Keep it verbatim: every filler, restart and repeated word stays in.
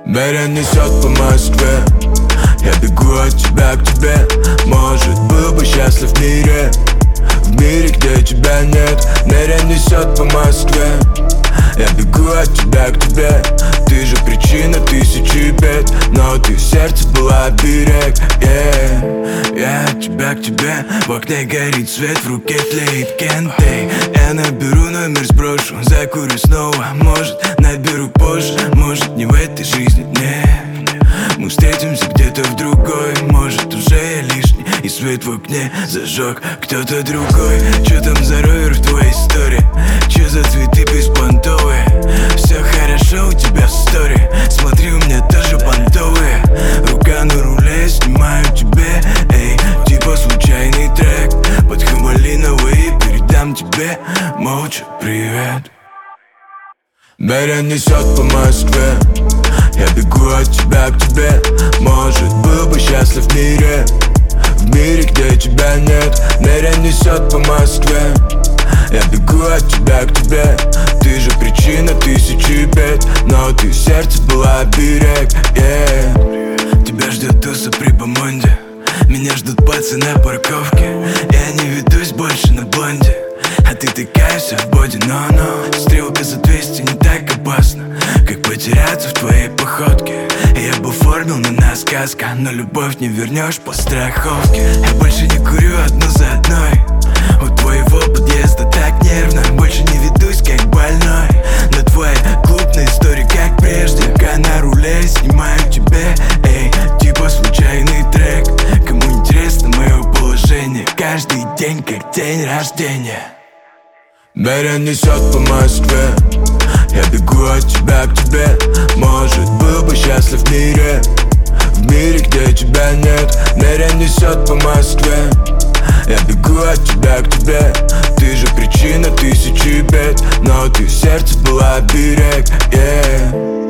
Меня несет по Москве, я бегу от тебя к тебе. Может, был бы счастлив в мире, в мире, где тебя нет. Меня несет по Москве, я бегу от тебя к тебе. Ты же причина тысячи бед, но ты в сердце была берег. yeah. Я от тебя к тебе, в окне горит свет, в руке тлеет кенты. Я наберу номер, сброшу, закурю снова. Может, наберу позже, может, не в этой жизни, нет. Мы встретимся где-то в другой, может, уже я лишний, и свет в окне зажег кто-то другой. Чё там за ровер в твоей истории? Чё за цветы беспонтовые? Все хорошо у тебя в стори, смотри, у меня тоже понтовые. Рука на руле, я снимаю тебе, эй, типа случайный трек. Под хамалиновый передам тебе молча привет. Меня несет по Москве, я бегу от тебя к тебе. Может, был бы счастлив в мире, в мире, где тебя нет. Меня несет по Москве, я бегу от тебя к тебе. Ты же причина тысячи бед, но ты в сердце была берег. yeah. Тебя ждет туса при Бомонде, меня ждут пацы на парковке. Я не ведусь больше на блонде, а ты такая вся в боди, но-но. Стрелка за двести не так опасно, как потеряться в твоей походке. Я бы оформил на нас сказка, но любовь не вернешь по страховке. Я больше не курю одну за одной, у твоего подъезда так нервно. Больше не ведусь как больной на твои клубные истории, как прежде. Рука на руле, снимаю тебе, эй, типа случайный трек. Кому интересно мое положение, каждый день как день рождения. Меня несет по Москве, я бегу от тебя к тебе. Может, был бы счастлив в мире, в мире, где тебя нет. Меня несет по Москве, я бегу от тебя к тебе. Ты же причина тысячи бед, но ты в сердце была берег. yeah.